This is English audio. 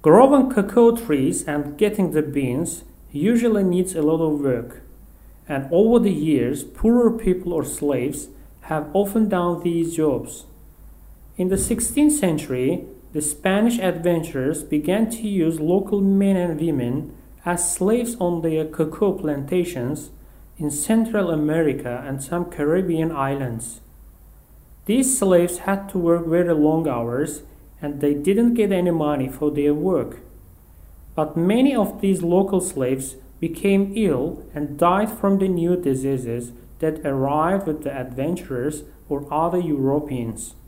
Growing cacao trees and getting the beans usually needs a lot of work, and over the years, poorer people or slaves have often done these jobs. In the 16th century, the Spanish adventurers began to use local men and women as slaves on their cacao plantations in Central America and some Caribbean islands. These slaves had to work very long hours and they didn't get any money for their work. But many of these local slaves became ill and died from the new diseases that arrived with the adventurers or other Europeans.